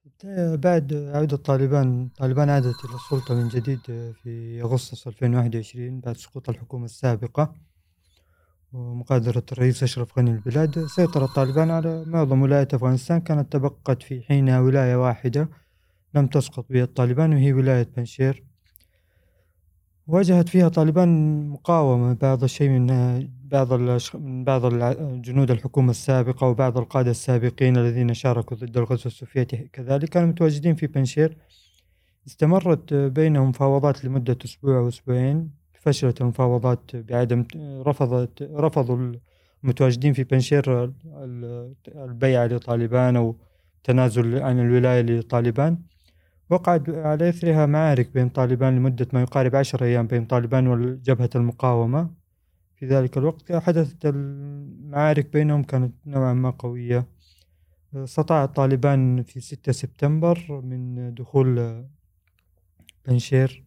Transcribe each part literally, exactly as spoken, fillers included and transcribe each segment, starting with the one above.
بعد عودة طالبان طالبان عادت إلى السلطة من جديد في أغسطس ألفين وواحد وعشرين بعد سقوط الحكومة السابقة ومغادرة الرئيس أشرف غني البلاد. سيطر طالبان على معظم ولايات أفغانستان، كانت تبقت في حينها ولاية واحدة لم تسقط بها الطالبان وهي ولاية بنشير. واجهت فيها طالبان مقاومة بعض الشيء من بعض الأش- من بعض الع- جنود الحكومة السابقة وبعض القادة السابقين الذين شاركوا ضد الغزو السوفيتي كذلك كانوا متواجدين في بنشير. استمرت بينهم مفاوضات لمدة أسبوع أو أسبوعين. فشلت المفاوضات بعدم رفضت رفضوا المتواجدين في بنشير ال- البيعة لطالبان أو تنازل عن الولاية لطالبان. وقعت على إثرها معارك بين طالبان لمدة ما يقارب عشر أيام بين طالبان وجبهة المقاومة. في ذلك الوقت حدثت المعارك بينهم، كانت نوعا ما قوية. استطاع الطالبان في ستة سبتمبر من دخول بنشير،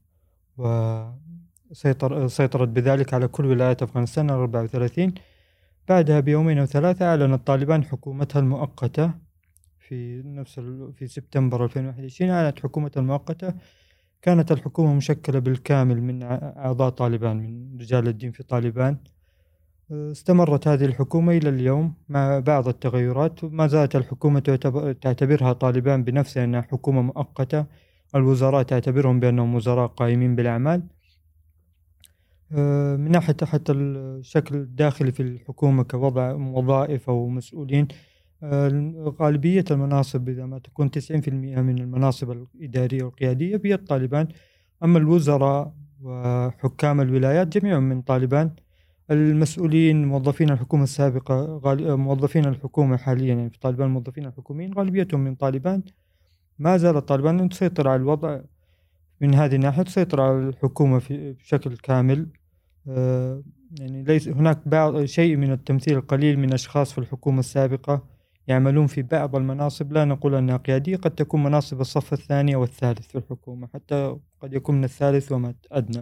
وسيطر سيطرت بذلك على كل ولايات أفغانستان الأربعة وثلاثين. بعدها بيومين أو ثلاثة أعلن الطالبان حكومتها المؤقتة في نفس ال... في سبتمبر ألفين وواحد وعشرين أعلنت حكومتها المؤقتة. كانت الحكومة مشكلة بالكامل من أعضاء طالبان، من رجال الدين في طالبان. استمرت هذه الحكومة إلى اليوم مع بعض التغيرات، وما زالت الحكومة تعتبرها طالبان بنفسها أنها حكومة مؤقتة. الوزراء تعتبرهم بأنهم وزراء قائمين بالأعمال. من ناحية حتى الشكل الداخلي في الحكومة كوضع وظائف أو مسؤولين، غالبية المناصب إذا ما تكون تسعين في المئة من المناصب الإدارية والقيادية بيد طالبان. أما الوزراء وحكام الولايات جميعهم من طالبان. المسؤولين موظفين الحكومة السابقة غال... موظفين الحكومة حاليا يعني في طالبان، الموظفين الحكوميين غالبيتهم من طالبان. ما زال طالبان تسيطر على الوضع من هذه الناحية، تسيطر على الحكومة في بشكل كامل. آه يعني ليس هناك بعض شيء من التمثيل القليل من أشخاص في الحكومة السابقة يعملون في بعض المناصب، لا نقول أنها قيادية، قد تكون مناصب الصف الثاني والثالث في الحكومة، حتى قد يكون من الثالث وما أدنى.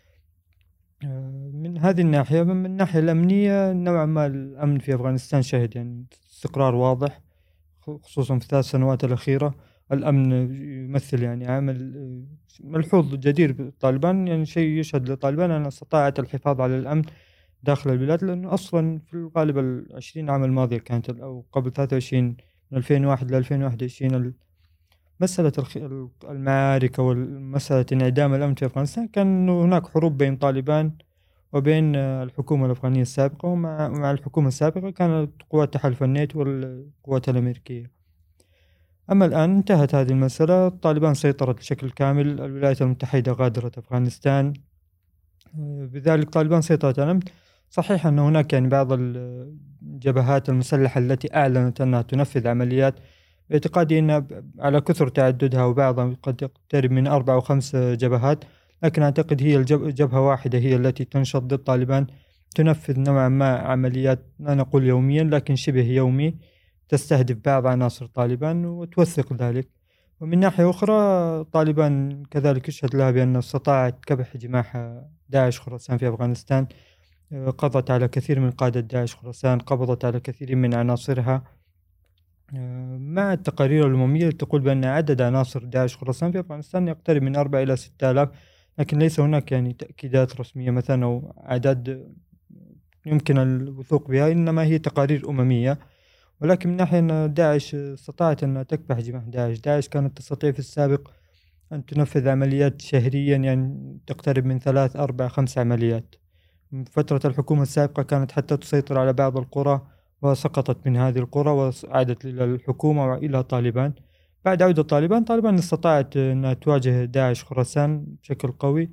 من هذه الناحية. من الناحية الأمنية نوعا ما الأمن في أفغانستان شهد يعني استقرار واضح، خصوصا في الثلاث سنوات الأخيرة. الأمن يمثل يعني عامل ملحوظ جدير بالطالبان، يعني شيء يشهد لطالبان أن استطاعت الحفاظ على الأمن داخل البلاد، لأنه أصلا في الغالب العشرين عام الماضية كانت أو قبل ثلاثة وعشرين من ألفين وواحد ل ألفين وواحد وعشرين مسألة المعارك ومسألة انعدام الأمن في أفغانستان، كان هناك حروب بين طالبان وبين الحكومة الأفغانية السابقة، ومع مع الحكومة السابقة كانت قوات تحالف الناتو والقوات الأمريكية. أما الآن انتهت هذه المسألة، طالبان سيطرت بشكل كامل، الولايات المتحدة غادرت أفغانستان. بذلك طالبان سيطرت على الأمن. صحيح أن هناك يعني بعض الجبهات المسلحة التي أعلنت أنها تنفذ عمليات، باعتقادي أن على كثر تعددها وبعضها قد يقترب من أربع أو خمس جبهات، لكن أعتقد هي الجبهة واحدة هي التي تنشط ضد طالبان، تنفذ نوعا ما عمليات لا نقول يوميا لكن شبه يومي، تستهدف بعض عناصر طالبان وتوثق ذلك. ومن ناحية أخرى طالبان كذلك يشهد لها بأن استطاعت كبح جماح داعش خراسان في أفغانستان. قضت على كثير من قادة داعش خراسان، قبضت على كثير من عناصرها، مع التقارير الأممية تقول بأن عدد عناصر داعش خراسان في أفغانستان يقترب من أربعة إلى ستة آلاف، لكن ليس هناك يعني تأكيدات رسمية مثلا أو أعداد يمكن الوثوق بها، إنما هي تقارير أممية. ولكن من ناحية أن داعش استطاعت أن تكبح جماح داعش. داعش كانت تستطيع في السابق أن تنفذ عمليات شهريا يعني تقترب من ثلاث أربع خمس عمليات. فترة الحكومة السابقة كانت حتى تسيطر على بعض القرى، وسقطت من هذه القرى وعادت إلى الحكومة وإلى طالبان. بعد عودة طالبان طالبان استطاعت أن تواجه داعش خراسان بشكل قوي.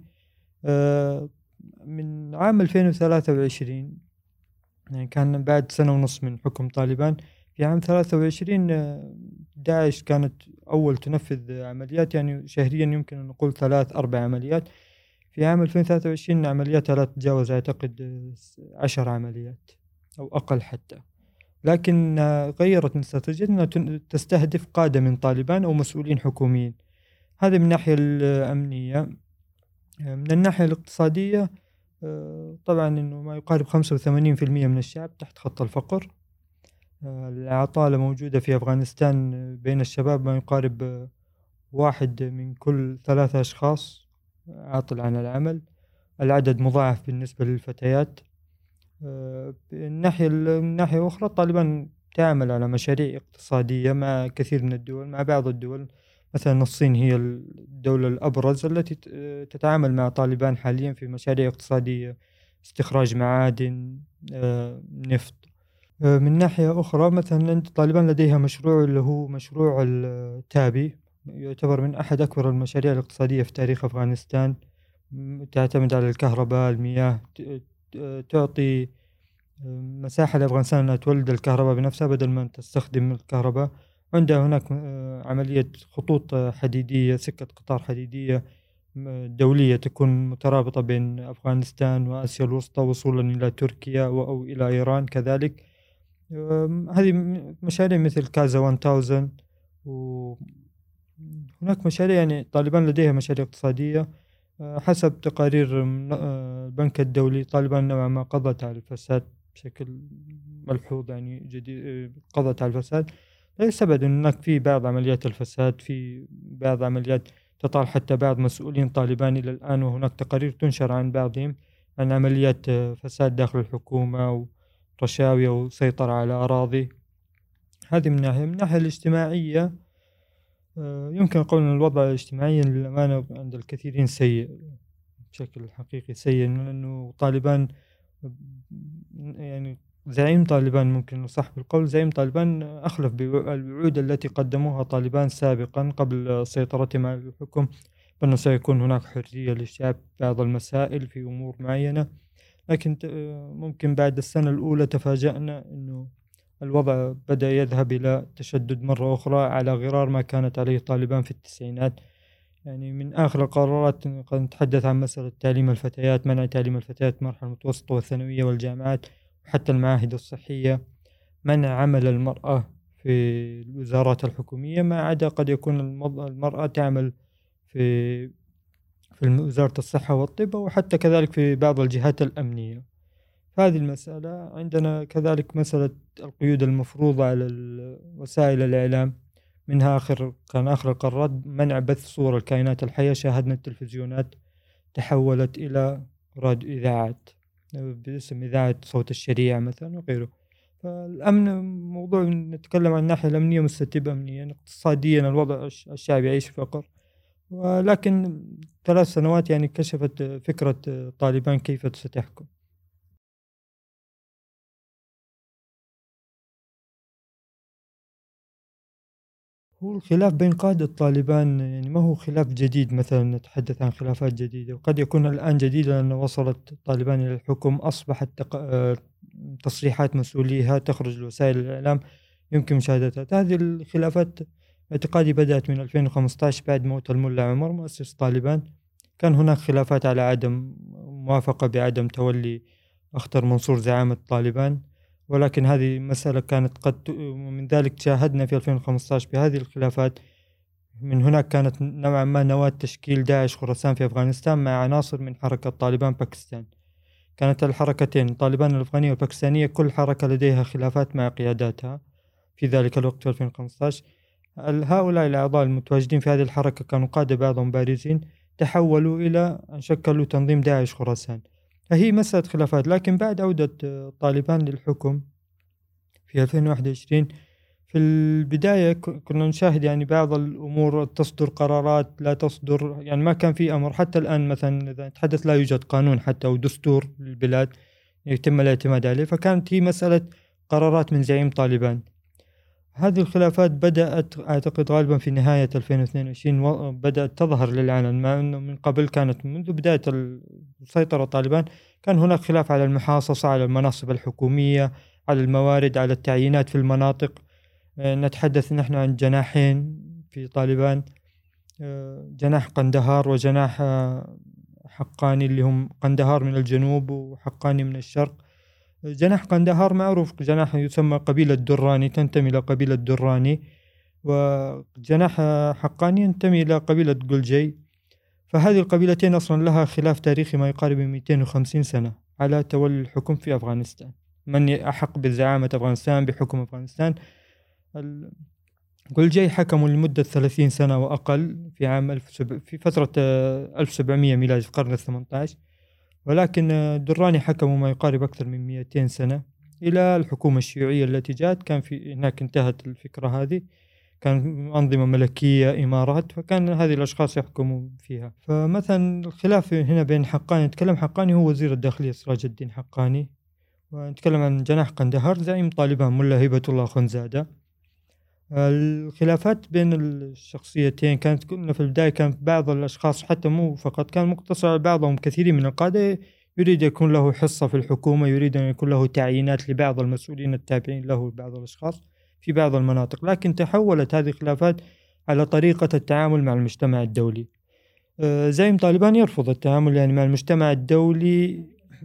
من عام ألفين وثلاثة وعشرين يعني كان بعد سنة ونصف من حكم طالبان، في عام ثلاثة وعشرين داعش كانت أول تنفذ عمليات يعني شهريا يمكن أن نقول ثلاث أربع عمليات. في عام ألفين وثلاثة وعشرين عملياتها لا تتجاوز أعتقد عشر عمليات أو أقل حتى، لكن غيرت من استراتيجيتها أنها تستهدف قادة من طالبان أو مسؤولين حكوميين. هذا من الناحية الأمنية. من الناحية الاقتصادية طبعا أنه ما يقارب خمسة وثمانين بالمئة من الشعب تحت خط الفقر. آه، العطالة موجودة في أفغانستان بين الشباب ما يقارب آه، واحد من كل ثلاثة أشخاص عاطل عن العمل. العدد مضاعف بالنسبة للفتيات. آه، من ناحية من ناحية أخرى طالبان تعمل على مشاريع اقتصادية مع كثير من الدول، مع بعض الدول. مثلا الصين هي الدولة الأبرز التي ت- تتعامل مع طالبان حاليا في مشاريع اقتصادية، استخراج معادن، آه، نفط. آه، من ناحية أخرى مثلا عند طالبان لديها مشروع اللي هو مشروع التابي، يعتبر من أحد أكبر المشاريع الاقتصادية في تاريخ أفغانستان. م- تعتمد على الكهرباء، المياه، ت- ت- تعطي مساحة لأفغانستان أنها تولد الكهرباء بنفسها بدل ما تستخدم الكهرباء. عندها هناك آه، عملية خطوط آه، حديدية، سكة قطار حديدية م- دولية تكون مترابطة بين أفغانستان وآسيا الوسطى وصولا إلى تركيا و- أو إلى إيران كذلك. آم، هذه م- مشاريع مثل كازا ألف. وهناك مشاريع، يعني طالبان لديها مشاريع اقتصادية. آه، حسب تقارير من- آه، البنك الدولي، طالبان نوعا ما قضت على الفساد بشكل ملحوظ، يعني جديد. آه، قضت على الفساد. لا يستبعد أن هناك في بعض عمليات الفساد، في بعض عمليات تطال حتى بعض مسؤولين طالبان إلى الآن، وهناك تقارير تنشر عن بعضهم عن عمليات آه، فساد داخل الحكومة ورشاوي وسيطرة على أراضي. هذه من ناحية. من الناحية الاجتماعية، آه، يمكن قول أن الوضع الاجتماعي للأمانة عند الكثيرين سيء، بشكل حقيقي سيء، لأنه طالبان، يعني زعيم طالبان، ممكن صح بالقول زعيم طالبان أخلف بالوعود التي قدموها طالبان سابقا قبل سيطرتهم على الحكم، بأنه سيكون هناك حرية للشعب بعض المسائل في أمور معينة. لكن ت- ممكن بعد السنة الأولى تفاجأنا أنه الوضع بدأ يذهب إلى تشدد مرة أخرى على غرار ما كانت عليه طالبان في التسعينات. يعني من آخر القرارات قد نتحدث عن مسألة تعليم الفتيات، منع تعليم الفتيات في المرحلة المتوسطة والثانوية والجامعات وحتى المعاهد الصحية، منع عمل المرأة في الوزارات الحكومية، ما عدا قد يكون المض- المرأة تعمل في في الم- وزارة الصحة والطب، وحتى كذلك في بعض الجهات الأمنية. هذه المسألة. عندنا كذلك مسألة القيود المفروضة على ال- وسائل الإعلام. منها آخر كان آخر القرارات منع بث صور الكائنات الحية. شاهدنا التلفزيونات تحولت إلى راديو إذاعات باسم إذاعة صوت الشريعة مثلا وغيره. فالأمن موضوع نتكلم عن الناحية الأمنية مستتب أمنيا. اقتصاديا الوضع الش- الشعب يعيش في فقر، ولكن ثلاث سنوات يعني كشفت فكرة طالبان كيف ستحكم. هو الخلاف بين قادة طالبان يعني ما هو خلاف جديد، مثلا نتحدث عن خلافات جديدة، وقد يكون الآن جديدة لأن وصلت طالبان إلى الحكم. أصبحت تق... آه، تصريحات مسؤوليها تخرج لوسائل الإعلام يمكن مشاهدتها. هذه الخلافات اعتقادي بدأت من ألفين وخمسة عشر بعد موت الملا عمر مؤسس طالبان. كان هناك خلافات على عدم موافقة بعدم تولي أخطر منصور زعامة طالبان، ولكن هذه مسألة كانت قد ت- من ذلك شاهدنا في ألفين وخمسة عشر بهذه الخلافات. من هناك كانت نوعا ما نواة تشكيل داعش خراسان في أفغانستان مع عناصر من حركة طالبان باكستان. كانت الحركتين طالبان الأفغانية والباكستانية كل حركة لديها خلافات مع قياداتها في ذلك الوقت في ألفين وخمسة عشر. ال- هؤلاء الأعضاء المتواجدين في هذه الحركة كانوا قادة بعضهم بارزين، تحولوا إلى أن شكلوا تنظيم داعش خراسان. فهي مسألة خلافات. لكن بعد عودة آه، طالبان للحكم في ألفين وواحد وعشرين، في البداية ك- كنا نشاهد يعني بعض الأمور تصدر قرارات لا تصدر، يعني ما كان في أمر. حتى الآن مثلا إذا نتحدث لا يوجد قانون حتى أو دستور للبلاد يتم الاعتماد عليه، فكانت هي مسألة قرارات من زعيم طالبان. هذه الخلافات بدأت أعتقد غالبا في نهاية ألفين واثنين وعشرين و- بدأت تظهر للعلن، مع أنه من قبل كانت منذ بداية السيطرة طالبان كان هناك خلاف على المحاصصة، على المناصب الحكومية، على الموارد، على التعيينات في المناطق. آه، نتحدث نحن عن جناحين في طالبان، آه، جناح قندهار وجناح آه، حقاني، اللي هم قندهار من الجنوب وحقاني من الشرق. جناح قندهار معروف جناح يسمى قبيلة دراني، تنتمي إلى قبيلة دراني، وجناح حقاني ينتمي إلى قبيلة قلجي. فهذه القبيلتين أصلا لها خلاف تاريخي ما يقارب من مئتين وخمسين سنة على تولي الحكم في أفغانستان. من أحق بزعامة أفغانستان بحكم أفغانستان. قلجي حكموا لمدة ثلاثين سنة وأقل في عام ألف سب... في فترة ألف وسبعمية ميلادي في القرن الثامن عشر، ولكن الدراني حكموا ما يقارب أكثر من مئتين سنة إلى الحكومة الشيوعية التي جاءت. كان في هناك انتهت الفكرة هذه، كان أنظمة ملكية إمارات، فكان هذه الأشخاص يحكموا فيها. فمثلا الخلاف هنا بين حقاني، نتكلم حقاني هو وزير الداخلية سراج الدين حقاني، ونتكلم عن جناح قندهار زعيم طالبان ملا هبة الله أخندزادة. الخلافات بين الشخصيتين كانت كنا في البداية كان بعض الأشخاص حتى مو فقط كان مقتصر، بعضهم كثيرين من القادة يريد يكون له حصة في الحكومة، يريد أن يكون له تعيينات لبعض المسؤولين التابعين له بعض الأشخاص في بعض المناطق. لكن تحولت هذه الخلافات على طريقة التعامل مع المجتمع الدولي. زعيم طالبان يرفض التعامل يعني مع المجتمع الدولي.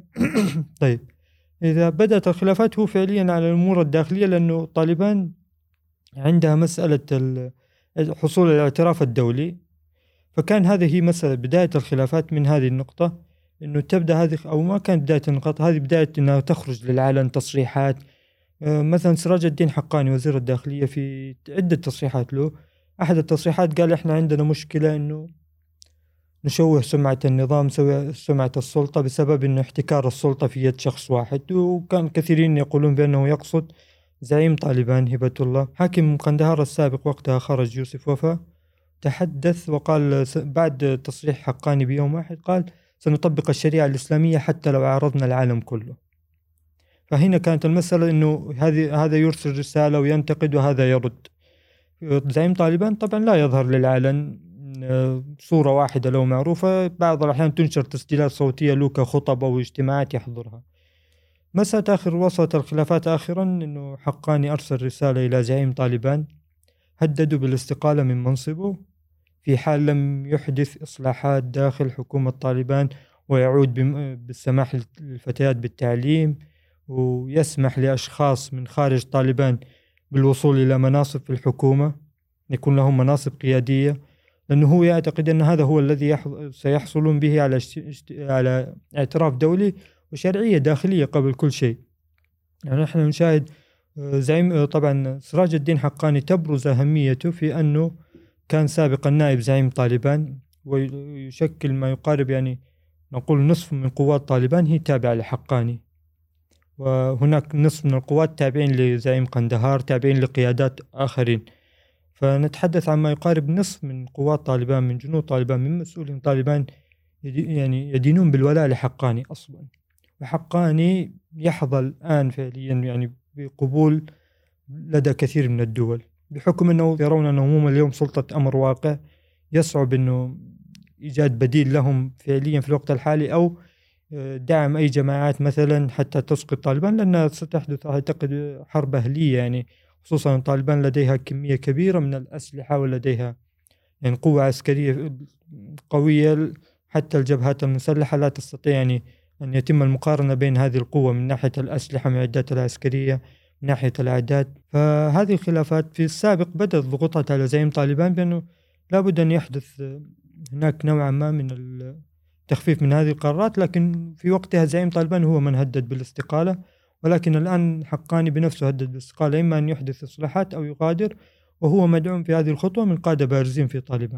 طيب إذا بدأت الخلافات هو فعليا على الأمور الداخلية، لأنه طالبان عندها مسألة حصول الاعتراف الدولي، فكان هذه هي مسألة بداية الخلافات من هذه النقطة، إنه تبدأ هذه أو ما كانت بداية النقطة هذه، بداية إنها تخرج للعلن تصريحات. مثلا سراج الدين حقاني وزير الداخلية في عدة تصريحات له، أحد التصريحات قال إحنا عندنا مشكلة إنه نشوه سمعة النظام، سمعة السلطة، بسبب إنه احتكار السلطة في يد شخص واحد. وكان كثيرين يقولون بأنه يقصد زعيم طالبان هبة الله. حاكم قندهار السابق وقتها خرج يوسف وفا تحدث وقال بعد تصريح حقاني بيوم واحد، قال سنطبق الشريعة الإسلامية حتى لو عارضنا العالم كله. فهنا كانت المسألة إنه هذه هذا يرسل رسالة وينتقد وهذا يرد. زعيم طالبان طبعا لا يظهر للعلن صورة واحدة لو معروفة، بعض الأحيان تنشر تسجيلات صوتية له كخطب أو اجتماعات يحضرها. مسألة آخر وصلت الخلافات آخرا إنه حقاني أرسل رسالة إلى زعيم طالبان هددوا بالاستقالة من منصبه في حال لم يحدث إصلاحات داخل حكومة طالبان، ويعود بالسماح للفتيات بالتعليم، ويسمح لأشخاص من خارج طالبان بالوصول إلى مناصب في الحكومة، يكون لهم مناصب قيادية، لأنه هو يعتقد أن هذا هو الذي سيحصلون به على على اعتراف دولي وشرعية داخلية قبل كل شيء. يعني نحن نشاهد زعيم طبعا سراج الدين حقاني تبرز أهميته في أنه كان سابقا نائب زعيم طالبان، ويشكل ما يقارب يعني نقول نصف من قوات طالبان هي تابعة لحقاني، وهناك نصف من القوات تابعين لزعيم قندهار تابعين لقيادات آخرين. فنتحدث عن ما يقارب نصف من قوات طالبان، من جنود طالبان، من مسؤولين طالبان يعني يدينون بالولاء لحقاني أصلا. وحقاني يحظى الآن فعليا يعني بقبول لدى كثير من الدول، بحكم أنه يرون أنه هم اليوم سلطة أمر واقع، يصعب أنه إيجاد بديل لهم فعليا في الوقت الحالي، أو دعم أي جماعات مثلا حتى تسقط طالبان، لأنها ستحدث أعتقد حرب أهلية، يعني خصوصا طالبان لديها كمية كبيرة من الأسلحة ولديها يعني قوة عسكرية قوية، حتى الجبهات المسلحة لا تستطيع يعني أن يتم المقارنة بين هذه القوة من ناحية الأسلحة، من العدات العسكرية، من ناحية الأعداد. فهذه الخلافات في السابق بدأت ضغوطات على زعيم طالبان بأنه لابد أن يحدث هناك نوعا ما من التخفيف من هذه القرارات، لكن في وقتها زعيم طالبان هو من هدد بالاستقالة، ولكن الآن حقاني بنفسه هدد بالاستقالة، إما أن يحدث إصلاحات أو يغادر، وهو مدعوم في هذه الخطوة من قادة بارزين في طالبان.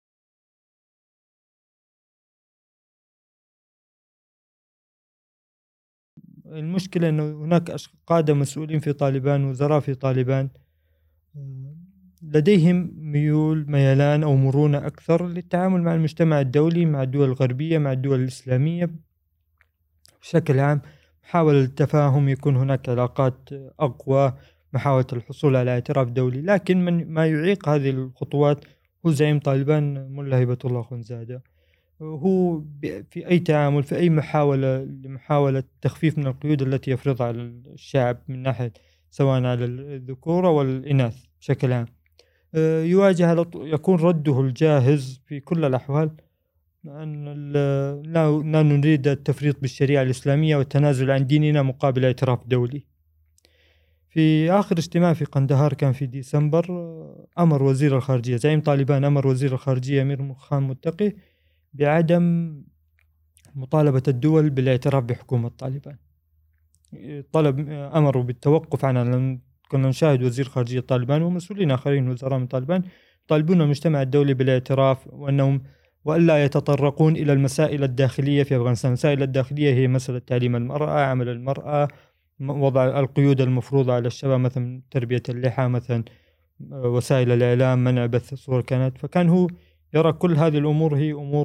المشكلة أنه هناك قادة مسؤولين في طالبان، وزراء في طالبان لديهم ميول ميلان أو مرونة أكثر للتعامل مع المجتمع الدولي، مع الدول الغربية، مع الدول الإسلامية بشكل عام، محاولة التفاهم، يكون هناك علاقات أقوى، محاولة الحصول على اعتراف دولي. لكن من ما يعيق هذه الخطوات هو زعيم طالبان ملا هبة الله أخندزادة. هو في أي تعامل، في أي محاولة لمحاولة تخفيف من القيود التي يفرضها على الشعب من ناحية سواء على الذكور والإناث بشكل عام، يواجه يكون رده الجاهز في كل الأحوال أن لا نريد التفريط بالشريعة الإسلامية والتنازل عن ديننا مقابل اعتراف دولي. في آخر اجتماع في قندهار كان في ديسمبر، أمر وزير الخارجية زعيم طالبان أمر وزير الخارجية أمير خان متقي بعدم مطالبة الدول بالاعتراف بحكومة طالبان. طلب أمروا بالتوقف عنها. لأن كنا نشاهد وزير خارجية طالبان ومسؤولين آخرين وزراء من طالبان يطالبون المجتمع الدولي بالاعتراف وأنهم وألا يتطرقون إلى المسائل الداخلية في أفغانستان. المسائل الداخلية هي مسألة تعليم المرأة، عمل المرأة، وضع القيود المفروضة على الشباب، مثلا تربية اللحى، مثلا وسائل الإعلام، منع بث صور كانت. فكان هو يرى كل هذه الأمور هي أمور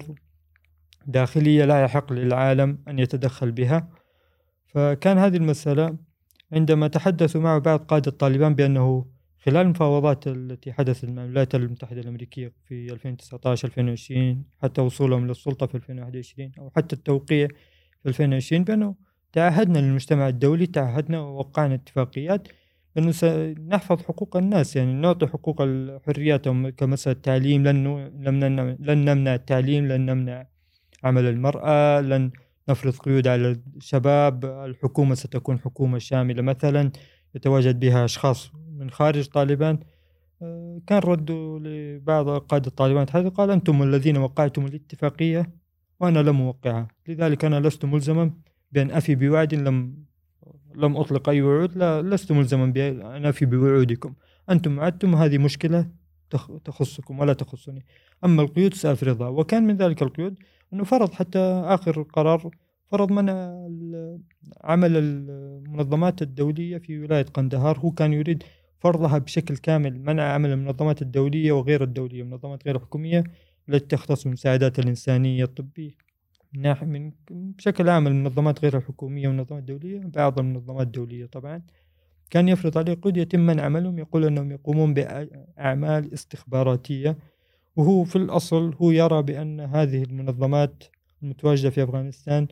داخلية لا يحق للعالم أن يتدخل بها. فكان هذه المسألة عندما تحدثوا مع بعض قادة طالبان بأنه خلال المفاوضات التي حدثت مع الولايات المتحدة الأمريكية في ألفين وتسعة عشر ألفين وعشرين حتى وصولهم للسلطة في ألفين وواحد وعشرين أو حتى التوقيع في ألفين وعشرين، بأنه تعهدنا للمجتمع الدولي، تعهدنا ووقعنا اتفاقيات أنه سنحفظ حقوق الناس، يعني نعطي حقوق الحريات كمسألة التعليم، لن لن نمنع التعليم، لن نمنع عمل المرأة، لن نفرض قيود على الشباب. الحكومة ستكون حكومة شاملة مثلا يتواجد بها أشخاص من خارج طالبان. كان ردوا لبعض قادة طالبان قال أنتم الذين وقعتم الاتفاقية وأنا لم أوقعها، لذلك أنا لست ملزما بأن أفي بوعد لم لم أطلق أي وعود، لا لست ملزما بأن أفي بوعودكم، أنتم وعدتم، هذه مشكلة تخصكم ولا تخصني، أما القيود سأفرضها. وكان من ذلك القيود أنه فرض حتى آخر قرار فرض منع عمل المنظمات الدولية في ولاية قندهار. هو كان يريد فرضها بشكل كامل، منع عمل المنظمات الدولية وغير الدولية، منظمات غير حكومية التي تختص بالمساعدات الإنسانية الطبية من بشكل عام، المنظمات غير الحكومية والمنظمات الدولية، بعض المنظمات الدولية طبعا كان يفرض عليه قيود يتم منع عملهم، يقول أنهم يقومون بأعمال استخباراتية. وهو في الأصل هو يرى بأن هذه المنظمات المتواجدة في أفغانستان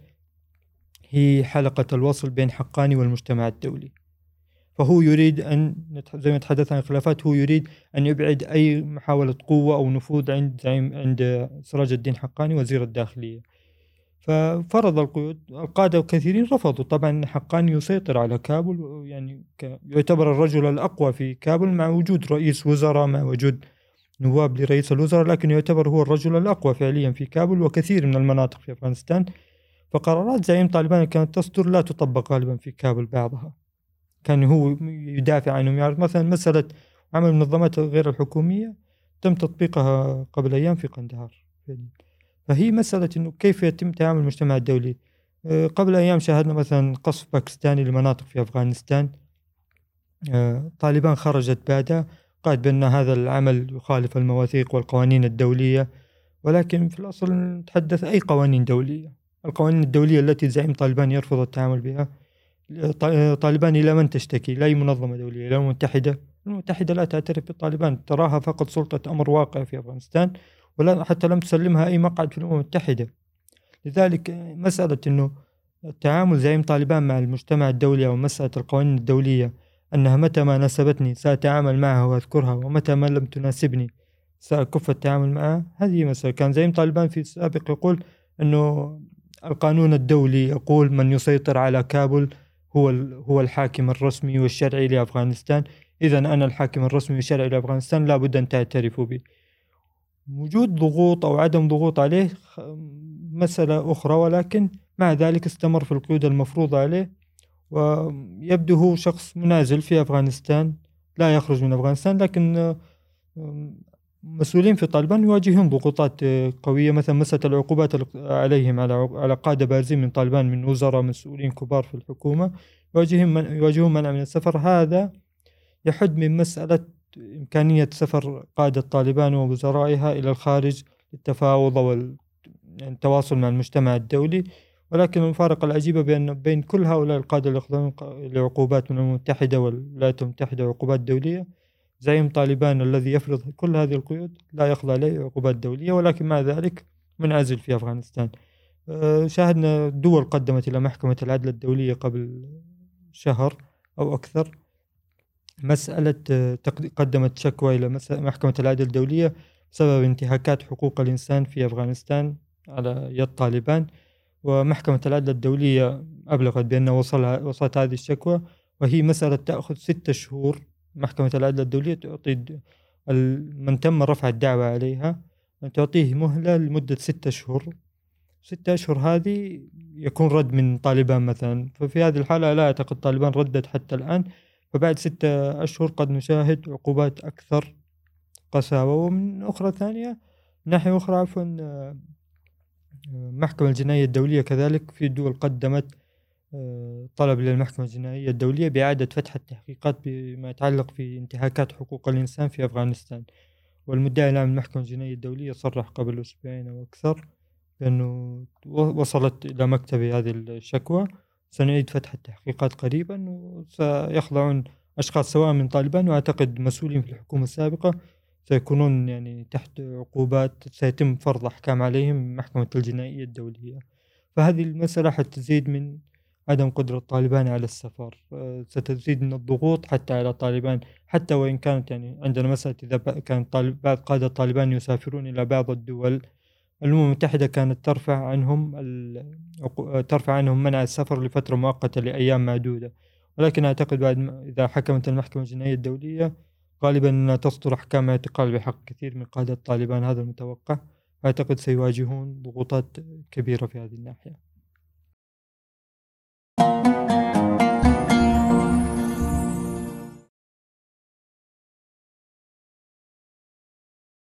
هي حلقة الوصل بين حقاني والمجتمع الدولي. فهو يريد أن، زي ما تحدث عن الخلافات، هو يريد أن يبعد أي محاولة قوة أو نفوذ عند عند سراج الدين حقاني وزير الداخلية. ففرض القيود. القادة كثيرين رفضوا طبعا. حقاني يسيطر على كابول، يعني يعتبر الرجل الأقوى في كابول مع وجود رئيس وزراء، مع وجود نواب لرئيس الوزراء، لكن يعتبر هو الرجل الأقوى فعليا في كابول وكثير من المناطق في أفغانستان. فقرارات زعيم طالبان كانت تصدر لا تطبق غالبا في كابول، بعضها كان هو يدافع عنهم. يعني مثلا مسألة عمل المنظمات غير الحكومية تم تطبيقها قبل أيام في قندهار. فهي مسألة إنه كيف يتم تعامل المجتمع الدولي. قبل أيام شاهدنا مثلا قصف باكستاني لمناطق في أفغانستان، طالبان خرجت بعدها قالت بأن هذا العمل يخالف المواثيق والقوانين الدولية، ولكن في الأصل نتحدث أي قوانين دولية؟ القوانين الدولية التي زعيم طالبان يرفض التعامل بها. طالبان إلى من تشتكي؟ لا أي منظمة دولية، لا المتحدة. المتحدة لا تعترف بطالبان، تراها فقط سلطة أمر واقع في أفغانستان، ولا حتى لم تسلمها أي مقعد في الأمم المتحدة. لذلك مسألة أنه التعامل زعيم طالبان مع المجتمع الدولي أو مسألة القوانين الدولية أنها متى ما ناسبتني سأتعامل معها وأذكرها، ومتى ما لم تناسبني سأكف التعامل معها، هذه مسألة. كان زعيم طالبان في السابق يقول أنه القانون الدولي يقول من يسيطر على كابول هو هو الحاكم الرسمي والشرعي لأفغانستان، إذا أنا الحاكم الرسمي والشرعي لأفغانستان لا بد أن تعترفوا بي. وجود ضغوط أو عدم ضغوط عليه مسألة أخرى، ولكن مع ذلك استمر في القيود المفروضة عليه، ويبدو هو شخص منازل في أفغانستان لا يخرج من أفغانستان. لكن مسؤولين في طالبان يواجهون ضغوطات قوية، مثلا مسألة العقوبات عليهم على على قادة بارزين من طالبان من وزراء مسؤولين كبار في الحكومة، يواجهون من يواجهون منع من السفر. هذا يحد من مسألة إمكانية سفر قادة طالبان ووزرائها إلى الخارج للتفاوض والتواصل مع المجتمع الدولي. ولكن المفارقة العجيبة بأن بين كل هؤلاء القادة اللي يخضعون لعقوبات من الأمم المتحدة والولايات المتحدة وعقوبات دولية، زعيم طالبان الذي يفرض كل هذه القيود لا يخضع لعقوبات دولية، ولكن مع ذلك منعزل في أفغانستان. شاهدنا دول قدمت إلى محكمة العدل الدولية قبل شهر أو أكثر مسألة، قدمت شكوى إلى محكمة العدل الدولية بسبب انتهاكات حقوق الإنسان في أفغانستان على يد طالبان. ومحكمة العدل الدولية أبلغت بأن وصل وصلت هذه الشكوى، وهي مسألة تأخذ ستة شهور. محكمة العدل الدولية تعطي من تم رفع الدعوة عليها تعطيه مهلة لمدة ستة شهور ستة أشهر هذه يكون رد من طالبان مثلا. ففي هذه الحالة لا أعتقد طالبان ردت حتى الآن، فبعد ستة أشهر قد نشاهد عقوبات أكثر قساوة. ومن أخرى ثانية ناحية أخرى عفوا، المحكمة الجنائية الدولية كذلك في دول قدمت طلب للمحكمة الجنائية الدولية بإعادة فتح التحقيقات بما يتعلق في انتهاكات حقوق الإنسان في أفغانستان. والمدعي العام المحكمة الجنائية الدولية صرح قبل أسبوعين أو أكثر بأنه وصلت إلى مكتبي هذه الشكوى، سنعيد فتح التحقيقات قريبا، وسيخضعون أشخاص سواء من طالبان وأعتقد مسؤولين في الحكومة السابقة سيكونون يعني تحت عقوبات سيتم فرض أحكام عليهم من محكمة الجنائية الدولية. فهذه المسألة حتزيد من عدم قدرة طالبان على السفر، ستزيد من الضغوط حتى على طالبان، حتى وإن كانت يعني عندنا مسألة إذا كان طالب بعض قادة طالبان يسافرون إلى بعض الدول، الأمم المتحدة كانت ترفع عنهم ترفع عنهم منع السفر لفترة مؤقتة لأيام معدودة. ولكن أعتقد بعد إذا حكمت المحكمة الجنائية الدولية غالبا أنها تصدر أحكام اعتقال بحق كثير من قادة طالبان، هذا المتوقع. أعتقد سيواجهون ضغوطات كبيرة في هذه الناحية.